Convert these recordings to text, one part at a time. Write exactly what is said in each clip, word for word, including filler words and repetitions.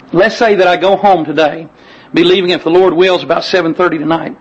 let's say that I go home today, be leaving if the Lord wills about seven thirty tonight.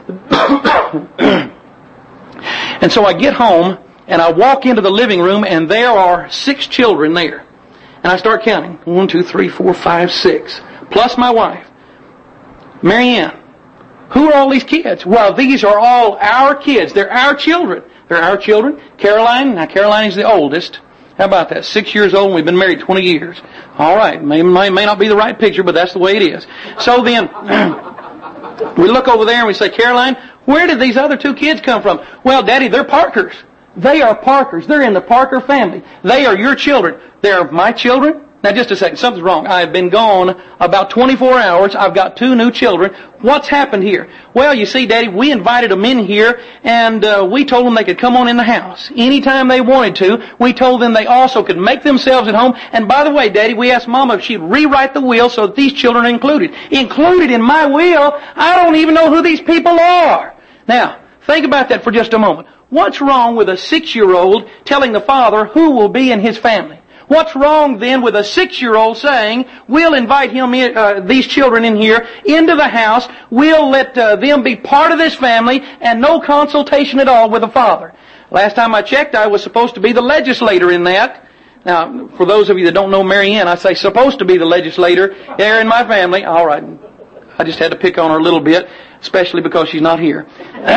And so I get home and I walk into the living room and there are six children there. And I start counting. One, two, three, four, five, six. Plus my wife. Marianne. Who are all these kids? Well, these are all our kids. They're our children. They're our children. Caroline, now Caroline is the oldest. How about that? Six years old and we've been married twenty years. All right. May, may, may not be the right picture, but that's the way it is. So then, we look over there and we say, Caroline, where did these other two kids come from? Well, Daddy, they're Parkers. They are Parkers. They're in the Parker family. They are your children. They're my children. Now, just a second. Something's wrong. I've been gone about twenty-four hours. I've got two new children. What's happened here? Well, you see, Daddy, we invited them in here, and uh, we told them they could come on in the house anytime they wanted to. We told them they also could make themselves at home. And by the way, Daddy, we asked Mama if she'd rewrite the will so that these children are included. Included in my will? I don't even know who these people are. Now, think about that for just a moment. What's wrong with a six-year-old telling the father who will be in his family? What's wrong then with a six-year-old saying, we'll invite him in, uh, these children in here into the house, we'll let uh, them be part of this family, and no consultation at all with the father? Last time I checked, I was supposed to be the legislator in that. Now, for those of you that don't know Marianne, I say supposed to be the legislator there in my family. All right. I just had to pick on her a little bit, especially because she's not here.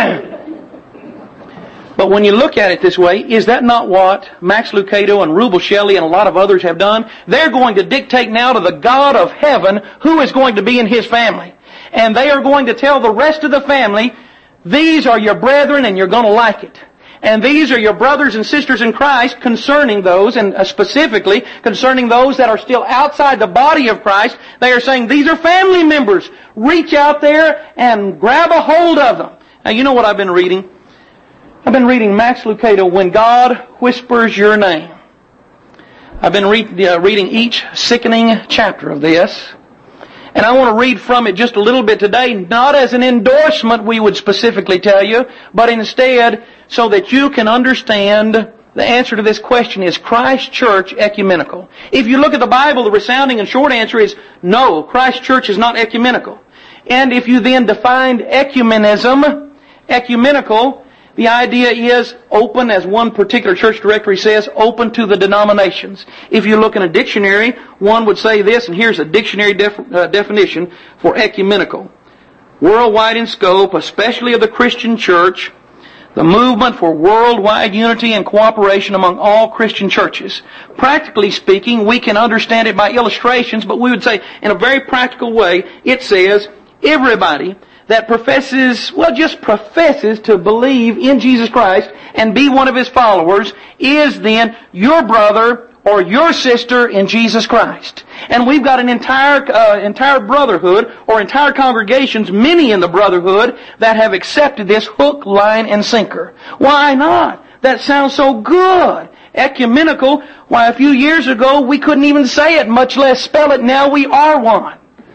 But when you look at it this way, is that not what Max Lucado and Rubel Shelley and a lot of others have done? They're going to dictate now to the God of heaven who is going to be in His family. And they are going to tell the rest of the family, these are your brethren and you're going to like it. And these are your brothers and sisters in Christ concerning those, and specifically concerning those that are still outside the body of Christ. They are saying, these are family members. Reach out there and grab a hold of them. Now, you know what I've been reading? I've been reading Max Lucado, When God Whispers Your Name. I've been re- uh, reading each sickening chapter of this. And I want to read from it just a little bit today, not as an endorsement, we would specifically tell you, but instead so that you can understand the answer to this question, is Christ Church ecumenical? If you look at the Bible, the resounding and short answer is no, Christ Church is not ecumenical. And if you then define ecumenism, ecumenical, the idea is open, as one particular church directory says, open to the denominations. If you look in a dictionary, one would say this, and here's a dictionary def- uh, definition for ecumenical. Worldwide in scope, especially of the Christian church, the movement for worldwide unity and cooperation among all Christian churches. Practically speaking, we can understand it by illustrations, but we would say in a very practical way, it says everybody that professes, well, just professes to believe in Jesus Christ and be one of His followers is then your brother or your sister in Jesus Christ. And we've got an entire uh, entire brotherhood or entire congregations, many in the brotherhood, that have accepted this hook, line, and sinker. Why not? That sounds so good. Ecumenical. Why, a few years ago we couldn't even say it, much less spell it. Now we are one.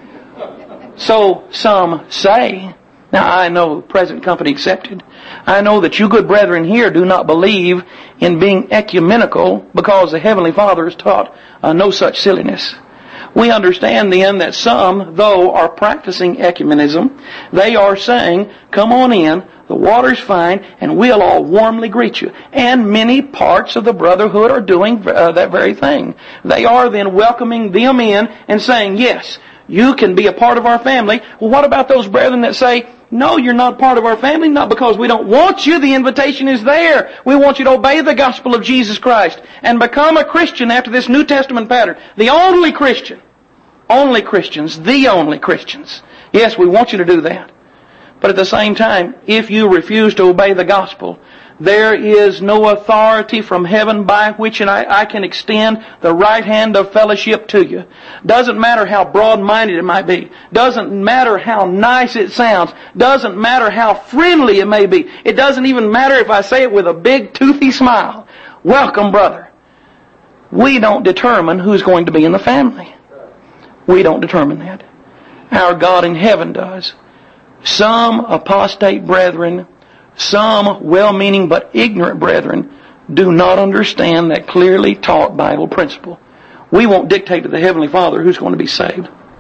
So some say. Now I know, present company accepted, I know that you good brethren here do not believe in being ecumenical because the Heavenly Father has taught uh, no such silliness. We understand then that some, though, are practicing ecumenism. They are saying, come on in, the water's fine, and we'll all warmly greet you. And many parts of the brotherhood are doing uh, that very thing. They are then welcoming them in and saying, yes, you can be a part of our family. Well, what about those brethren that say, no, you're not part of our family, not because we don't want you. The invitation is there. We want you to obey the gospel of Jesus Christ and become a Christian after this New Testament pattern. The only Christian. Only Christians. The only Christians. Yes, we want you to do that. But at the same time, if you refuse to obey the gospel, there is no authority from heaven by which I, I can extend the right hand of fellowship to you. Doesn't matter how broad-minded it might be. Doesn't matter how nice it sounds. Doesn't matter how friendly it may be. It doesn't even matter if I say it with a big toothy smile. Welcome, brother. We don't determine who's going to be in the family. We don't determine that. Our God in heaven does. Some apostate brethren, some well-meaning but ignorant brethren, do not understand that clearly taught Bible principle. We won't dictate to the Heavenly Father who's going to be saved.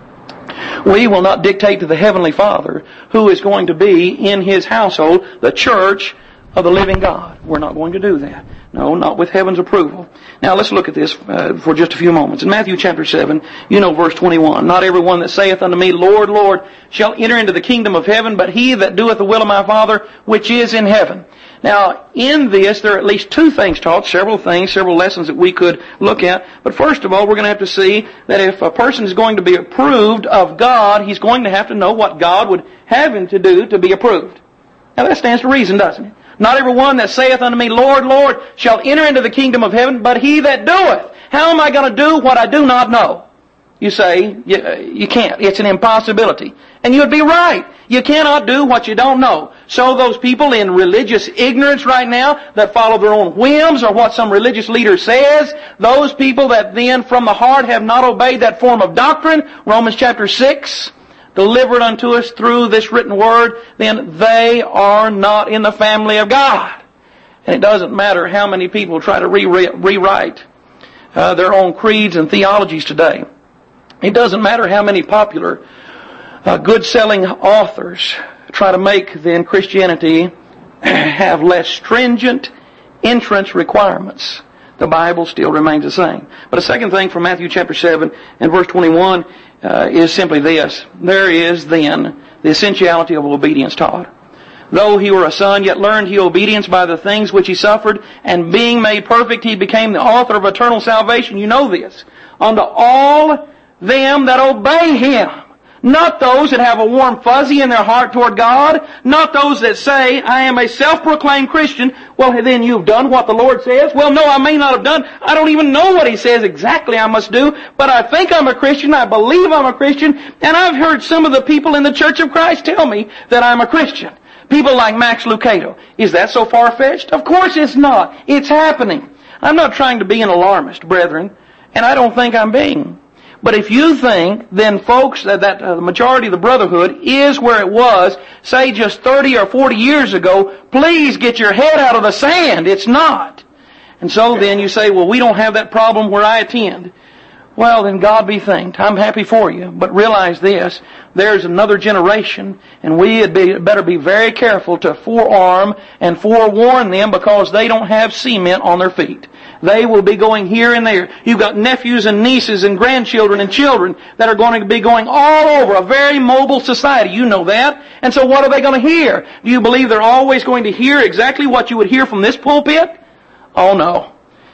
We will not dictate to the Heavenly Father who is going to be in His household, the church of the living God. We're not going to do that. No, not with heaven's approval. Now let's look at this uh, for just a few moments. In Matthew chapter seven, you know verse twenty-one, "Not everyone that saith unto me, Lord, Lord, shall enter into the kingdom of heaven, but he that doeth the will of my Father which is in heaven." Now, in this, there are at least two things taught, several things, several lessons that we could look at. But first of all, we're going to have to see that if a person is going to be approved of God, he's going to have to know what God would have him to do to be approved. Now that stands to reason, doesn't it? "Not every one that saith unto me, Lord, Lord, shall enter into the kingdom of heaven, but he that doeth." How am I going to do what I do not know? You say, you, you can't. It's an impossibility. And you'd be right. You cannot do what you don't know. So those people in religious ignorance right now that follow their own whims or what some religious leader says, those people that then from the heart have not obeyed that form of doctrine, Romans chapter six, delivered unto us through this written word, then they are not in the family of God. And it doesn't matter how many people try to re- rewrite uh, their own creeds and theologies today. It doesn't matter how many popular, uh, good-selling authors try to make then Christianity have less stringent entrance requirements. The Bible still remains the same. But a second thing from Matthew chapter seven and verse twenty-one uh, is simply this. There is then the essentiality of obedience taught. "Though he were a son, yet learned he obedience by the things which he suffered, and being made perfect, he became the author of eternal salvation." You know this. "Unto all them that obey him." Not those that have a warm fuzzy in their heart toward God. Not those that say, "I am a self-proclaimed Christian." Well, then you've done what the Lord says. Well, no, I may not have done. I don't even know what He says exactly I must do. But I think I'm a Christian. I believe I'm a Christian. And I've heard some of the people in the Church of Christ tell me that I'm a Christian. People like Max Lucado. Is that so far-fetched? Of course it's not. It's happening. I'm not trying to be an alarmist, brethren. And I don't think I'm being. But if you think, then folks, that, that uh, the majority of the brotherhood is where it was, say just thirty or forty years ago, please get your head out of the sand. It's not. And so then you say, well, we don't have that problem where I attend. Well, then God be thanked. I'm happy for you. But realize this, there's another generation, and we had be, better be very careful to forearm and forewarn them because they don't have cement on their feet. They will be going here and there. You've got nephews and nieces and grandchildren and children that are going to be going all over a very mobile society. You know that. And so what are they going to hear? Do you believe they're always going to hear exactly what you would hear from this pulpit? Oh no.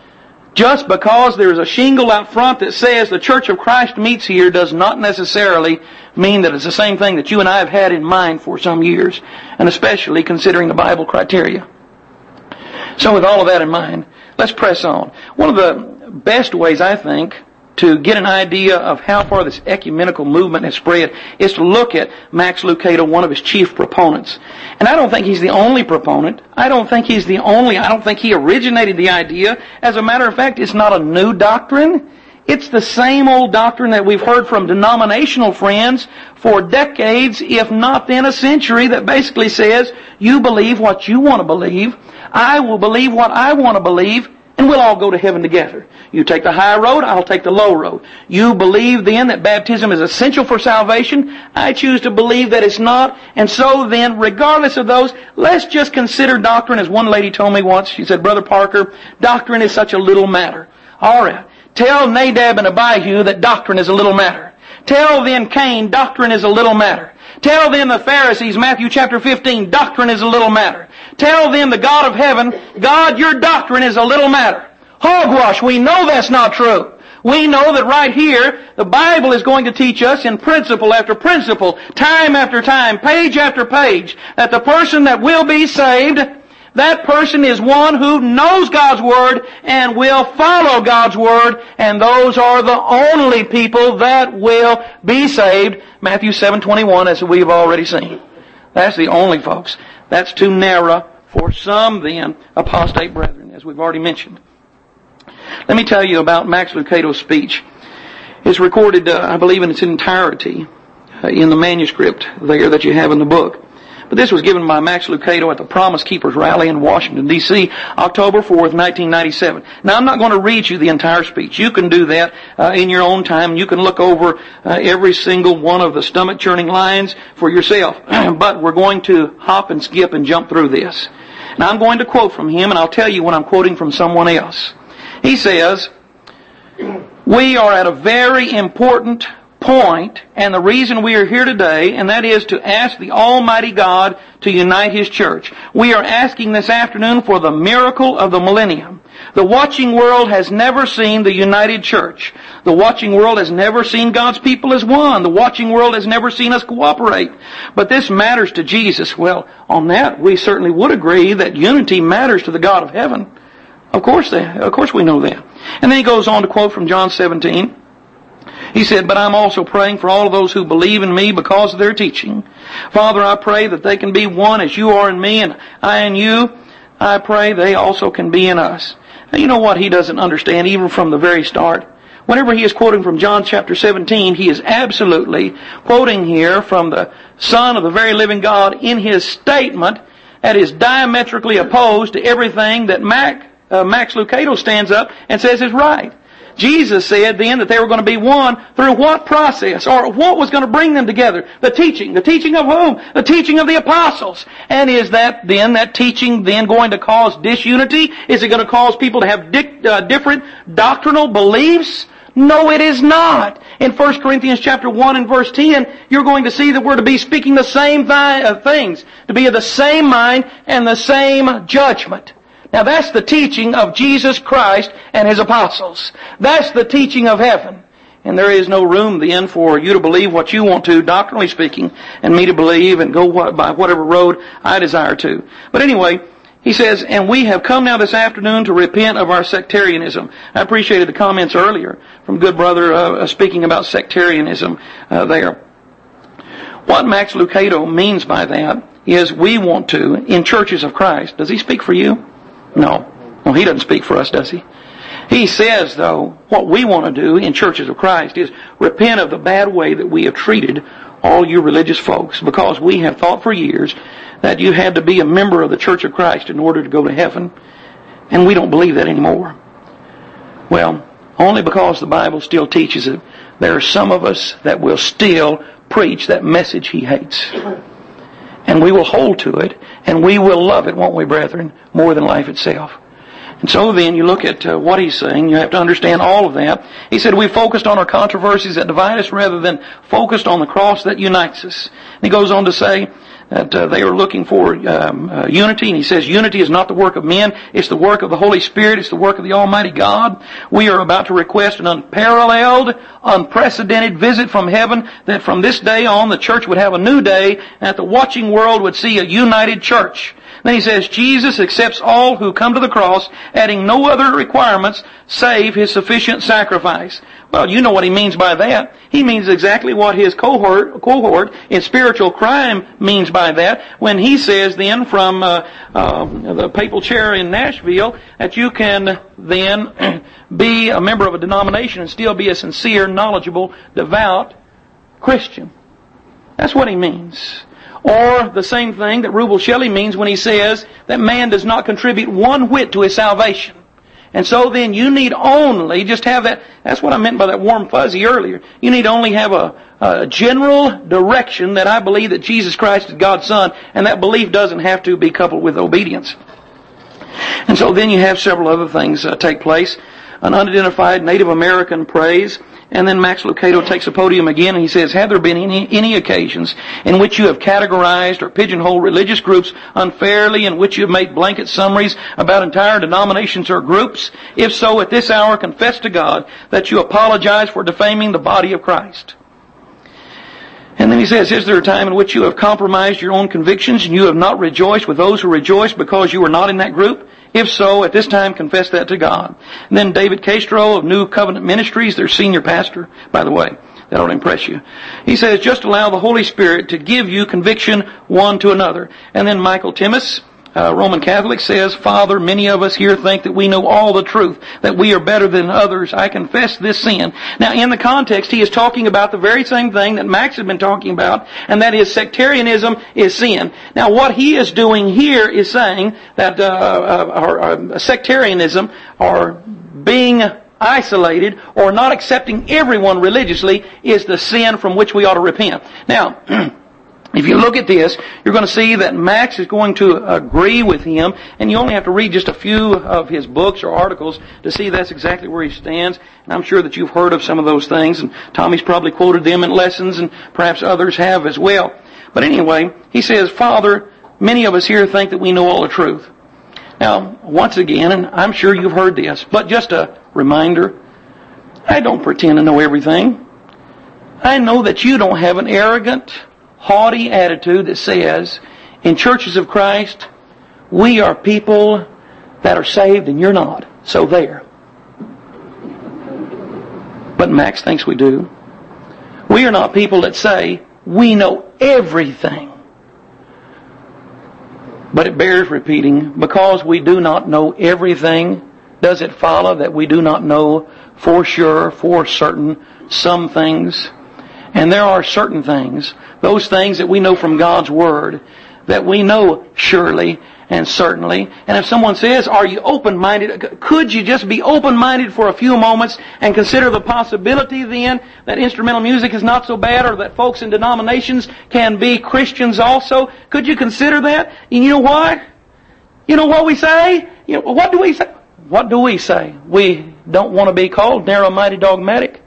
Just because there's a shingle out front that says the Church of Christ meets here does not necessarily mean that it's the same thing that you and I have had in mind for some years, and especially considering the Bible criteria. So with all of that in mind, let's press on. One of the best ways, I think, to get an idea of how far this ecumenical movement has spread is to look at Max Lucado, one of his chief proponents. And I don't think he's the only proponent. I don't think he's the only, I don't think he originated the idea. As a matter of fact, it's not a new doctrine. It's the same old doctrine that we've heard from denominational friends for decades, if not then a century, that basically says, you believe what you want to believe, I will believe what I want to believe, and we'll all go to heaven together. You take the high road, I'll take the low road. You believe then that baptism is essential for salvation. I choose to believe that it's not. And so then, regardless of those, let's just consider doctrine. As one lady told me once, she said, Brother Parker, doctrine is such a little matter. All right. Tell Nadab and Abihu that doctrine is a little matter. Tell then Cain, doctrine is a little matter. Tell then the Pharisees, Matthew chapter fifteen, doctrine is a little matter. Tell them the God of heaven, God, your doctrine is a little matter. Hogwash, we know that's not true. We know that right here, the Bible is going to teach us in principle after principle, time after time, page after page, that the person that will be saved, that person is one who knows God's Word and will follow God's Word, and those are the only people that will be saved. Matthew seven twenty-one, as we've already seen. That's the only folks. That's too narrow for some then apostate brethren, as we've already mentioned. Let me tell you about Max Lucado's speech. It's recorded, uh, I believe, in its entirety uh, in the manuscript there that you have in the book. But this was given by Max Lucado at the Promise Keepers Rally in Washington, D C, October fourth, nineteen ninety-seven. Now, I'm not going to read you the entire speech. You can do that uh, in your own time. You can look over uh, every single one of the stomach-churning lines for yourself. But we're going to hop and skip and jump through this. Now, I'm going to quote from him, and I'll tell you when I'm quoting from someone else. He says, "We are at a very important point, and the reason we are here today, and that is to ask the Almighty God to unite His church. We are asking this afternoon for the miracle of the millennium. The watching world has never seen the united church. The watching world has never seen God's people as one. The watching world has never seen us cooperate. But this matters to Jesus." Well, on that, we certainly would agree that unity matters to the God of heaven. Of course, they, of course we know that. And then he goes on to quote from John seventeen. He said, "But I'm also praying for all of those who believe in me because of their teaching. Father, I pray that they can be one as you are in me and I in you. I pray they also can be in us." Now, you know what he doesn't understand even from the very start? Whenever he is quoting from John chapter seventeen, he is absolutely quoting here from the Son of the very living God in his statement that is diametrically opposed to everything that Mac, uh, Max Lucado stands up and says is right. Jesus said then that they were going to be one through what process? Or what was going to bring them together? The teaching. The teaching of whom? The teaching of the apostles. And is that then, that teaching then going to cause disunity? Is it going to cause people to have di- uh, different doctrinal beliefs? No, it is not. In First Corinthians chapter one and verse ten, you're going to see that we're to be speaking the same th- uh, things, to be of the same mind and the same judgment. Now that's the teaching of Jesus Christ and His apostles. That's the teaching of heaven. And there is no room then for you to believe what you want to, doctrinally speaking, and me to believe and go by whatever road I desire to. But anyway, he says, "And we have come now this afternoon to repent of our sectarianism." I appreciated the comments earlier from good brother uh, speaking about sectarianism uh, there. What Max Lucado means by that is we want to, in churches of Christ. Does he speak for you? No. Well, he doesn't speak for us, does he? He says, though, what we want to do in churches of Christ is repent of the bad way that we have treated all you religious folks, because we have thought for years that you had to be a member of the Church of Christ in order to go to heaven, and we don't believe that anymore. Well, only because the Bible still teaches it, there are some of us that will still preach that message he hates. And we will hold to it, and we will love it, won't we, brethren, more than life itself. And so then you look at uh, what he's saying, you have to understand all of that. He said we focused on our controversies that divide us rather than focused on the cross that unites us. And he goes on to say that uh, they are looking for um, uh, unity, and he says unity is not the work of men, it's the work of the Holy Spirit, it's the work of the Almighty God. We are about to request an unparalleled, unprecedented visit from heaven, that from this day on the church would have a new day, and that the watching world would see a united church. Then he says, Jesus accepts all who come to the cross, adding no other requirements save His sufficient sacrifice. Well, you know what he means by that. He means exactly what his cohort, cohort in spiritual crime means by that, when he says then from uh, uh, the papal chair in Nashville that you can then be a member of a denomination and still be a sincere, knowledgeable, devout Christian. That's what he means. Or the same thing that Rubel Shelley means when he says that man does not contribute one whit to his salvation. And so then you need only just have that, that's what I meant by that warm fuzzy earlier. You need only have a, a general direction that I believe that Jesus Christ is God's Son, and that belief doesn't have to be coupled with obedience. And so then you have several other things uh, take place. An unidentified Native American prays. And then Max Lucado takes the podium again and he says, have there been any, any occasions in which you have categorized or pigeonholed religious groups unfairly, in which you have made blanket summaries about entire denominations or groups? If so, at this hour confess to God that you apologize for defaming the body of Christ. And then he says, is there a time in which you have compromised your own convictions and you have not rejoiced with those who rejoice because you were not in that group? If so, at this time, confess that to God. And then David Castro of New Covenant Ministries, their senior pastor, by the way, that'll impress you. He says, just allow the Holy Spirit to give you conviction one to another. And then Michael Timmis uh, Roman Catholic says, Father, many of us here think that we know all the truth, that we are better than others. I confess this sin. Now, in the context, he is talking about the very same thing that Max has been talking about, and that is sectarianism is sin. Now, what he is doing here is saying that uh, uh, or, uh, sectarianism, or being isolated, or not accepting everyone religiously, is the sin from which we ought to repent. Now, if you look at this, you're going to see that Max is going to agree with him, and you only have to read just a few of his books or articles to see that's exactly where he stands. And I'm sure that you've heard of some of those things, and Tommy's probably quoted them in lessons, and perhaps others have as well. But anyway, he says, Father, many of us here think that we know all the truth. Now, once again, and I'm sure you've heard this, but just a reminder, I don't pretend to know everything. I know that you don't have an arrogant, haughty attitude that says, in churches of Christ, we are people that are saved and you're not. So there. But Max thinks we do. We are not people that say, we know everything. But it bears repeating, because we do not know everything, does it follow that we do not know for sure, for certain, some things? And there are certain things, those things that we know from God's Word, that we know surely and certainly. And if someone says, are you open-minded? Could you just be open-minded for a few moments and consider the possibility then that instrumental music is not so bad, or that folks in denominations can be Christians also? Could you consider that? And you know what? You know what we say? You know, what do we say? What do we say? We don't want to be called narrow-minded, dogmatic.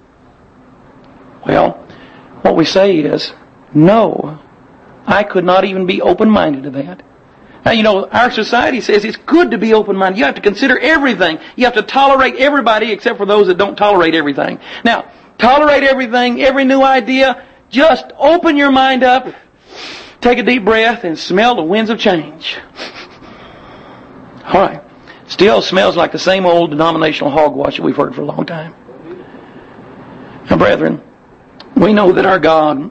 Well, what we say is, no, I could not even be open-minded to that. Now, you know, our society says it's good to be open-minded. You have to consider everything. You have to tolerate everybody except for those that don't tolerate everything. Now, tolerate everything, every new idea. Just open your mind up, take a deep breath, and smell the winds of change. All right. Still smells like the same old denominational hogwash that we've heard for a long time. Now, brethren, we know that our God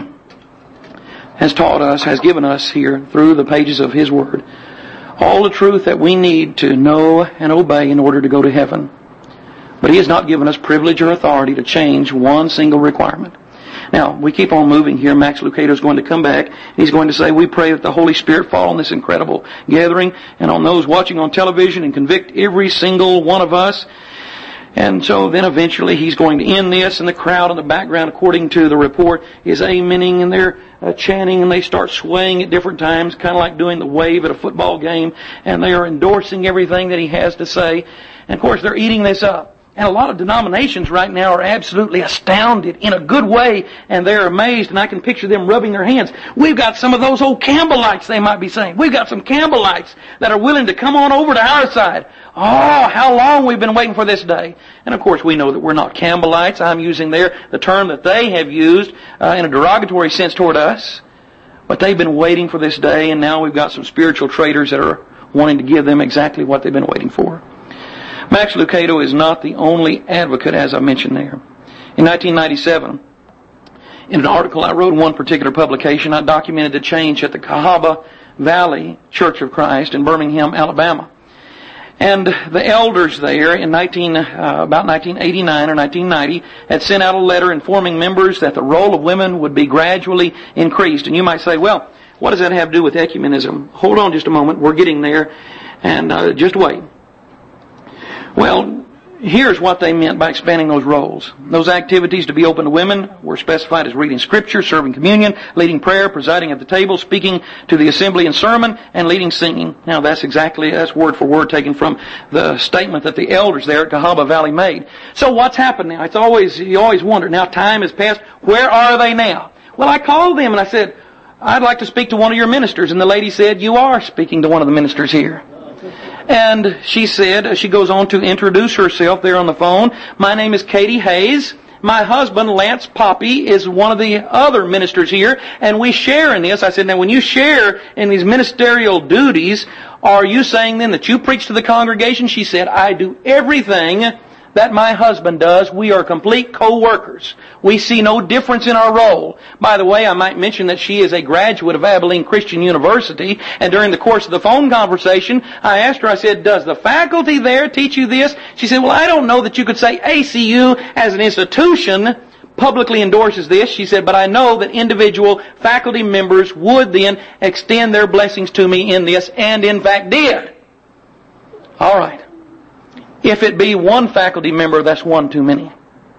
has taught us, has given us here through the pages of His Word, all the truth that we need to know and obey in order to go to heaven. But He has not given us privilege or authority to change one single requirement. Now, we keep on moving here. Max Lucado is going to come back. He's going to say, we pray that the Holy Spirit fall on this incredible gathering and on those watching on television and convict every single one of us. And so then eventually he's going to end this, and the crowd in the background, according to the report, is amening, and they're uh, chanting, and they start swaying at different times, kind of like doing the wave at a football game, and they are endorsing everything that he has to say. And of course they're eating this up. And a lot of denominations right now are absolutely astounded in a good way, and they're amazed, and I can picture them rubbing their hands. We've got some of those old Campbellites, they might be saying. We've got some Campbellites that are willing to come on over to our side. Oh, how long we've been waiting for this day. And of course we know that we're not Campbellites. I'm using there the term that they have used uh, in a derogatory sense toward us. But they've been waiting for this day, and now we've got some spiritual traitors that are wanting to give them exactly what they've been waiting for. Max Lucado is not the only advocate, as I mentioned there. In nineteen ninety-seven, in an article I wrote in one particular publication, I documented the change at the Cahaba Valley Church of Christ in Birmingham, Alabama. And the elders there in nineteen, uh, about nineteen eighty-nine or nineteen ninety had sent out a letter informing members that the role of women would be gradually increased. And you might say, well, what does that have to do with ecumenism? Hold on just a moment. We're getting there. And uh, just wait. Well, here's what they meant by expanding those roles. Those activities to be open to women were specified as reading Scripture, serving communion, leading prayer, presiding at the table, speaking to the assembly in sermon, and leading singing. Now, that's exactly, that's word for word taken from the statement that the elders there at Cahaba Valley made. So what's happened now? It's always, you always wonder, now time has passed, where are they now? Well, I called them and I said, I'd like to speak to one of your ministers. And the lady said, you are speaking to one of the ministers here. And she said, she goes on to introduce herself there on the phone. My name is Katie Hayes. My husband, Lance Poppy, is one of the other ministers here, and we share in this. I said, now when you share in these ministerial duties, are you saying then that you preach to the congregation? She said, I do everything that my husband does. We are complete co-workers. We see no difference in our role. By the way, I might mention that she is a graduate of Abilene Christian University, and during the course of the phone conversation, I asked her, I said, does the faculty there teach you this? She said, well, I don't know that you could say A C U as an institution publicly endorses this. She said, but I know that individual faculty members would then extend their blessings to me in this, and in fact did. All right. If it be one faculty member, that's one too many.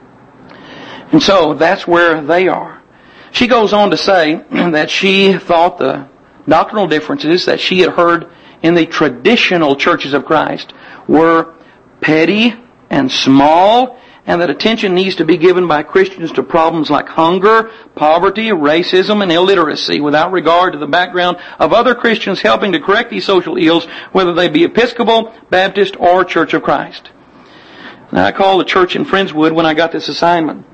And so that's where they are. She goes on to say that she thought the doctrinal differences that she had heard in the traditional churches of Christ were petty and small, and that attention needs to be given by Christians to problems like hunger, poverty, racism, and illiteracy, without regard to the background of other Christians helping to correct these social ills, whether they be Episcopal, Baptist, or Church of Christ. Now, I called the church in Friendswood when I got this assignment.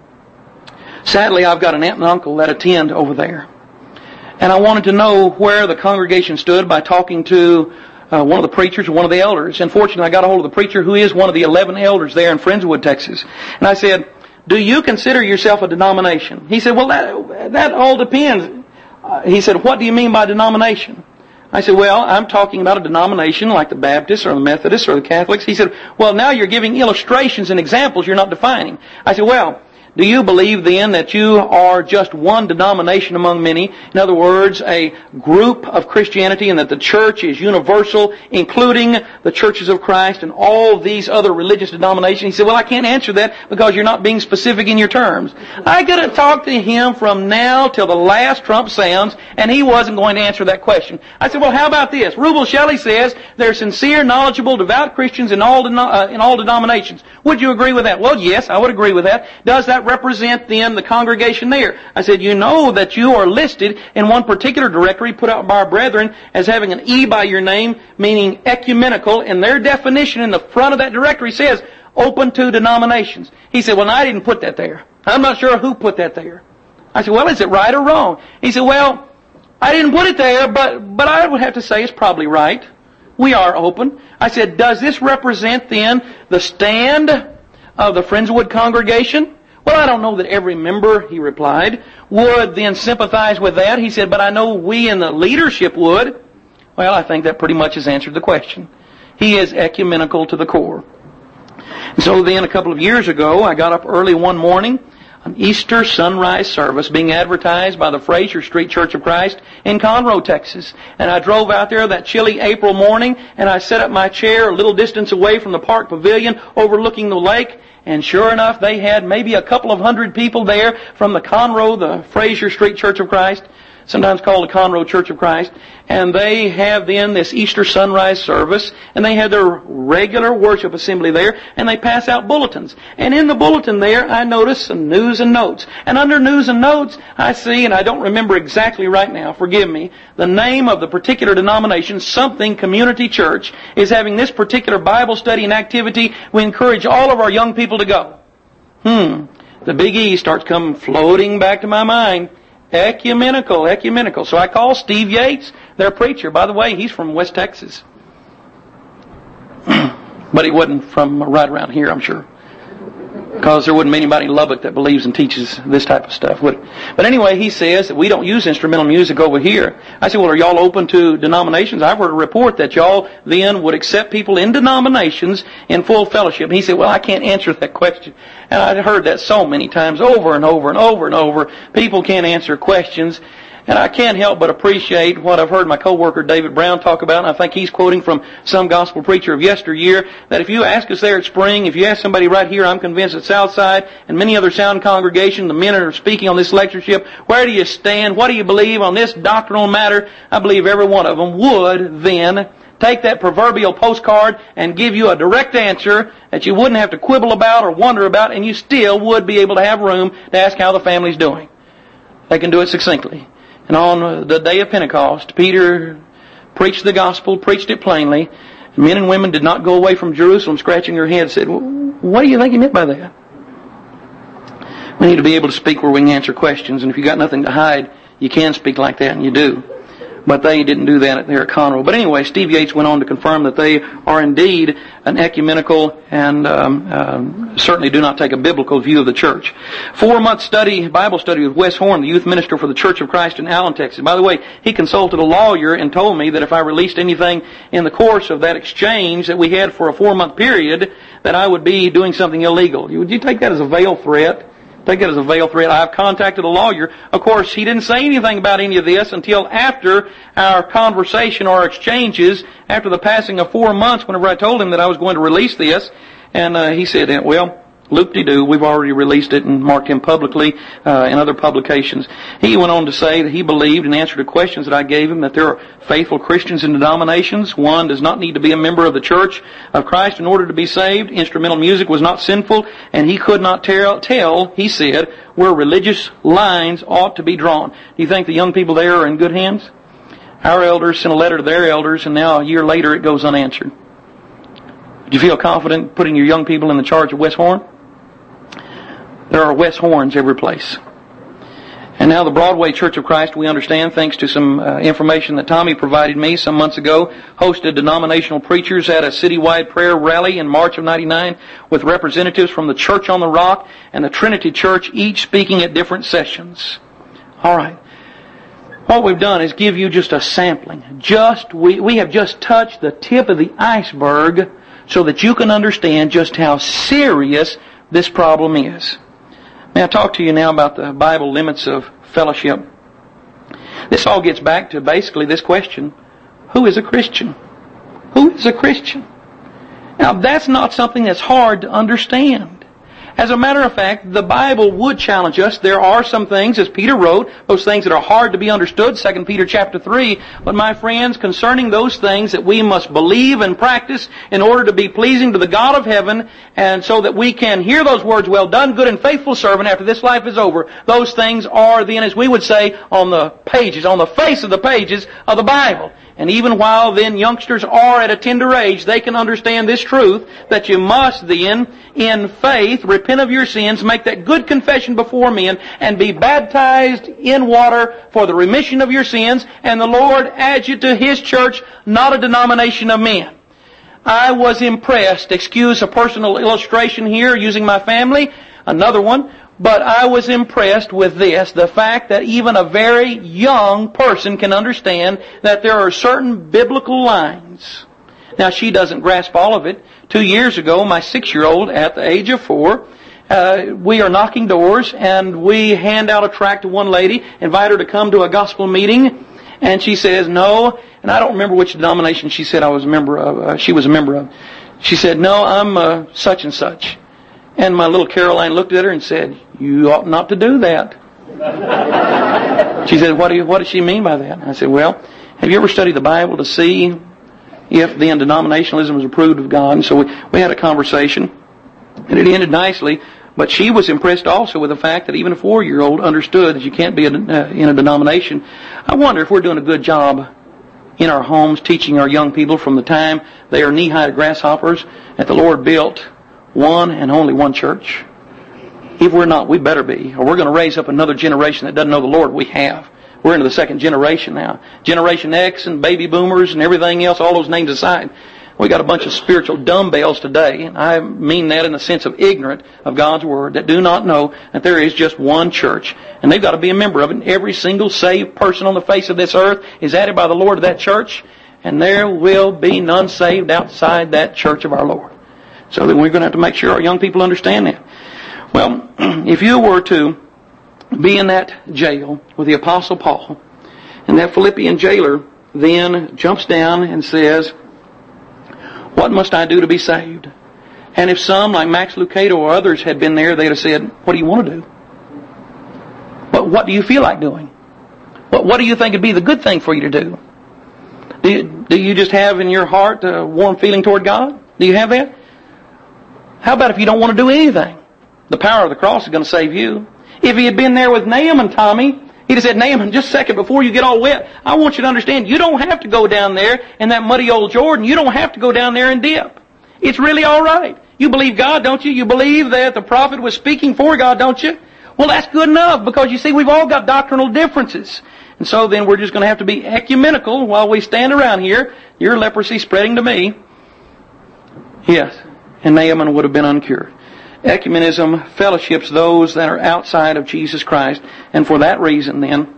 Sadly, I've got an aunt and uncle that attend over there. And I wanted to know where the congregation stood by talking to Uh, one of the preachers, one of the elders. And fortunately, I got a hold of the preacher who is one of the eleven elders there in Friendswood, Texas. And I said, do you consider yourself a denomination? He said, well, that, that all depends. Uh, he said, what do you mean by denomination? I said, well, I'm talking about a denomination like the Baptists or the Methodists or the Catholics. He said, well, now you're giving illustrations and examples, you're not defining. I said, well, do you believe then that you are just one denomination among many? In other words, a group of Christianity, and that the church is universal, including the churches of Christ and all these other religious denominations? He said, well, I can't answer that because you're not being specific in your terms. I could have talked to him from now till the last trump sounds, and he wasn't going to answer that question. I said, well, how about this? Rubel Shelley says they're sincere, knowledgeable, devout Christians in all, deno- uh, in all denominations. Would you agree with that? Well, yes, I would agree with that. Does that represent then the congregation there? I said, you know that you are listed in one particular directory put out by our brethren as having an E by your name, meaning ecumenical, and their definition in the front of that directory says open to denominations. He said, well, no, I didn't put that there. I'm not sure who put that there. I said, well, is it right or wrong? He said, well, I didn't put it there, but, but I would have to say it's probably right. We are open. I said, does this represent then the stand of the Friendswood congregation? Well, I don't know that every member, he replied, would then sympathize with that. He said, but I know we in the leadership would. Well, I think that pretty much has answered the question. He is ecumenical to the core. And so then a couple of years ago, I got up early one morning, an Easter sunrise service being advertised by the Fraser Street Church of Christ in Conroe, Texas. And I drove out there that chilly April morning, and I set up my chair a little distance away from the park pavilion overlooking the lake. And sure enough, they had maybe a couple of hundred people there from the Conroe, the Fraser Street Church of Christ, sometimes called the Conroe Church of Christ. And they have then this Easter sunrise service, and they have their regular worship assembly there, and they pass out bulletins. And in the bulletin there, I notice some news and notes. And under news and notes, I see, and I don't remember exactly right now, forgive me, the name of the particular denomination, Something Community Church, is having this particular Bible study and activity. We encourage all of our young people to go. Hmm. The big E starts coming floating back to my mind. Ecumenical, ecumenical. So I call Steve Yates, their preacher. By the way, he's from West Texas. But he wasn't from right around here, I'm sure. Because there wouldn't be anybody in Lubbock that believes and teaches this type of stuff, would it? But anyway, he says that we don't use instrumental music over here. I said, well, are y'all open to denominations? I've heard a report that y'all then would accept people in denominations in full fellowship. And he said, well, I can't answer that question. And I'd heard that so many times over and over and over and over. People can't answer questions. And I can't help but appreciate what I've heard my coworker David Brown talk about, and I think he's quoting from some gospel preacher of yesteryear, that if you ask us there at Spring, if you ask somebody right here, I'm convinced at Southside and many other sound congregations, the men that are speaking on this lectureship, where do you stand? What do you believe on this doctrinal matter? I believe every one of them would then take that proverbial postcard and give you a direct answer that you wouldn't have to quibble about or wonder about, and you still would be able to have room to ask how the family's doing. They can do it succinctly. And on the day of Pentecost, Peter preached the gospel, preached it plainly. And men and women did not go away from Jerusalem scratching their heads and said, well, what do you think he meant by that? We need to be able to speak where we can answer questions. And if you got nothing to hide, you can speak like that, and you do. But they didn't do that there at Conroe. But anyway, Steve Yates went on to confirm that they are indeed an ecumenical and um, um, certainly do not take a biblical view of the church. Four-month study, Bible study with Wes Horn, the youth minister for the Church of Christ in Allen, Texas. By the way, he consulted a lawyer and told me that if I released anything in the course of that exchange that we had for a four-month period, that I would be doing something illegal. Would you take that as a veiled threat? Take it as a veiled threat. I've contacted a lawyer. Of course, he didn't say anything about any of this until after our conversation or exchanges, after the passing of four months, whenever I told him that I was going to release this. And uh, he said, well, loop-de-doo, we've already released it and marked him publicly uh, in other publications. He went on to say that he believed, in answer to questions that I gave him, that there are faithful Christians in denominations. One does not need to be a member of the Church of Christ in order to be saved. Instrumental music was not sinful, and he could not tell, tell, he said, where religious lines ought to be drawn. Do you think the young people there are in good hands? Our elders sent a letter to their elders, and now a year later it goes unanswered. Do you feel confident putting your young people in the charge of Wes Horn? There are Wes Horns every place. And now the Broadway Church of Christ, we understand, thanks to some uh, information that Tommy provided me some months ago, hosted denominational preachers at a citywide prayer rally in March of ninety-nine with representatives from the Church on the Rock and the Trinity Church, each speaking at different sessions. All right. What we've done is give you just a sampling. Just we, we have just touched the tip of the iceberg so that you can understand just how serious this problem is. May I talk to you now about the Bible limits of fellowship? This all gets back to basically this question: who is a Christian? Who is a Christian? Now, that's not something that's hard to understand. As a matter of fact, the Bible would challenge us. There are some things, as Peter wrote, those things that are hard to be understood, Second Peter chapter three. But my friends, concerning those things that we must believe and practice in order to be pleasing to the God of heaven, and so that we can hear those words, well done, good and faithful servant, after this life is over, those things are then, as we would say, on the pages, on the face of the pages of the Bible. And even while then youngsters are at a tender age, they can understand this truth, that you must then, in faith, repent of your sins, make that good confession before men, and be baptized in water for the remission of your sins, and the Lord adds you to His church, not a denomination of men. I was impressed, excuse a personal illustration here using my family, another one, but I was impressed with this, the fact that even a very young person can understand that there are certain biblical lines. Now, she doesn't grasp all of it. Two years ago, my six-year-old, at the age of four, uh, we are knocking doors, and we hand out a tract to one lady, invite her to come to a gospel meeting, and she says, no, and I don't remember which denomination she said I was a member of, uh, she was a member of. She said, no, I'm uh, such and such. And my little Caroline looked at her and said, you ought not to do that. She said, what do you, what does she mean by that? And I said, well, have you ever studied the Bible to see if then denominationalism is approved of God? And so we, we had a conversation, and it ended nicely. But she was impressed also with the fact that even a four-year-old understood that you can't be a, uh, in a denomination. I wonder if we're doing a good job in our homes teaching our young people from the time they are knee-high to grasshoppers that the Lord built one and only one church. If we're not, we better be, or we're going to raise up another generation that doesn't know the Lord. We have. We're into the second generation now. Generation X and baby boomers and everything else, all those names aside. We got a bunch of spiritual dumbbells today, and I mean that in the sense of ignorant of God's Word, that do not know that there is just one church. And they've got to be a member of it. And every single saved person on the face of this earth is added by the Lord to that church, and there will be none saved outside that church of our Lord. So then we're going to have to make sure our young people understand that. Well, if you were to be in that jail with the Apostle Paul, and that Philippian jailer then jumps down and says, what must I do to be saved? And if some, like Max Lucado or others, had been there, they'd have said, what do you want to do? But what do you feel like doing? What, what do you think would be the good thing for you to do? Do you, do you just have in your heart a warm feeling toward God? Do you have that? How about if you don't want to do anything? The power of the cross is going to save you. If he had been there with Naaman, Tommy, he'd have said, Naaman, just a second before you get all wet, I want you to understand, you don't have to go down there in that muddy old Jordan. You don't have to go down there and dip. It's really all right. You believe God, don't you? You believe that the prophet was speaking for God, don't you? Well, that's good enough, because you see, we've all got doctrinal differences. And so then we're just going to have to be ecumenical while we stand around here. Your leprosy spreading to me. Yes. And Naaman would have been uncured. Ecumenism fellowships those that are outside of Jesus Christ. And for that reason then,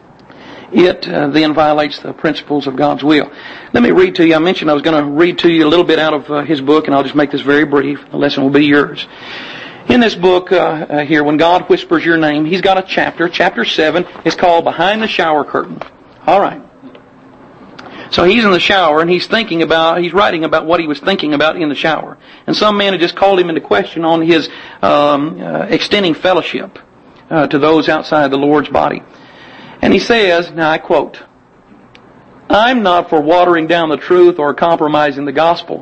it uh, then violates the principles of God's will. Let me read to you. I mentioned I was going to read to you a little bit out of uh, his book, and I'll just make this very brief. The lesson will be yours. In this book uh, uh, here, When God Whispers Your Name, he's got a chapter. Chapter seven is called Behind the Shower Curtain. All right. So he's in the shower, and he's thinking about, he's writing about what he was thinking about in the shower. And some man had just called him into question on his um, uh, extending fellowship uh, to those outside the Lord's body. And he says, now I quote, "I'm not for watering down the truth or compromising the gospel."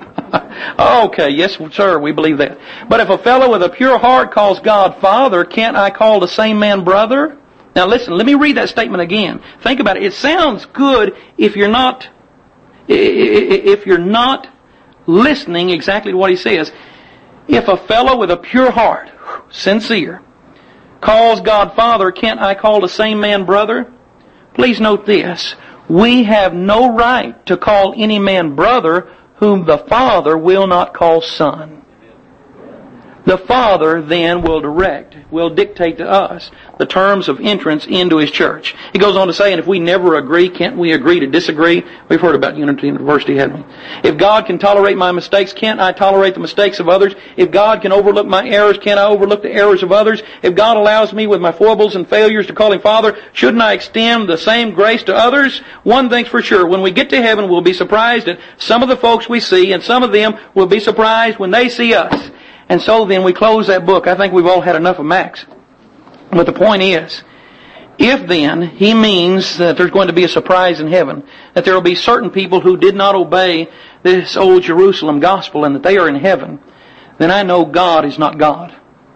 Okay, yes, sir, we believe that. "But if a fellow with a pure heart calls God Father, can't I call the same man brother?" Now listen, let me read that statement again. Think about it. It sounds good if you're not, if you're not listening exactly to what he says. If a fellow with a pure heart, sincere, calls God Father, can't I call the same man brother? Please note this. We have no right to call any man brother whom the Father will not call son. The Father then will direct, will dictate to us the terms of entrance into His church. He goes on to say, and if we never agree, can't we agree to disagree? We've heard about Unity University, haven't we? If God can tolerate my mistakes, can't I tolerate the mistakes of others? If God can overlook my errors, can't I overlook the errors of others? If God allows me with my foibles and failures to call Him Father, shouldn't I extend the same grace to others? One thing's for sure, when we get to heaven, we'll be surprised at some of the folks we see, and some of them will be surprised when they see us. And so then we close that book. I think we've all had enough of Max. But the point is, if then he means that there's going to be a surprise in heaven, that there will be certain people who did not obey this old Jerusalem gospel and that they are in heaven, then I know God is not God.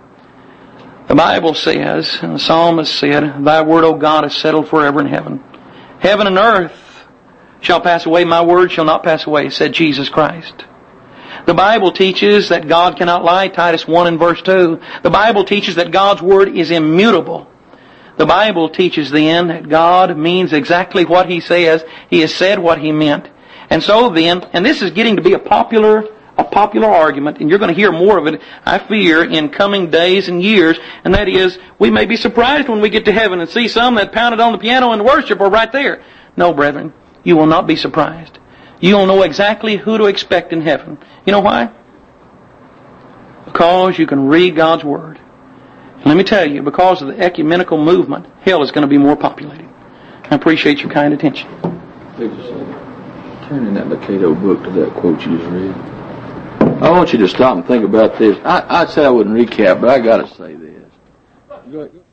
The Bible says, and the psalmist said, "Thy word, O God, is settled forever in heaven. Heaven and earth shall pass away, my word shall not pass away," said Jesus Christ. The Bible teaches that God cannot lie, Titus one and verse two. The Bible teaches that God's Word is immutable. The Bible teaches then that God means exactly what He says. He has said what He meant. And so then, and this is getting to be a popular, a popular argument, and you're going to hear more of it, I fear, in coming days and years, and that is, we may be surprised when we get to heaven and see some that pounded on the piano in worship are right there. No, brethren, you will not be surprised. You'll know exactly who to expect in heaven. You know why? Because you can read God's Word. And let me tell you, because of the ecumenical movement, hell is going to be more populated. I appreciate your kind attention. Wait a second. Turn in that Lucado book to that quote you just read. I want you to stop and think about this. I, I said I wouldn't recap, but I got to say this. Go ahead.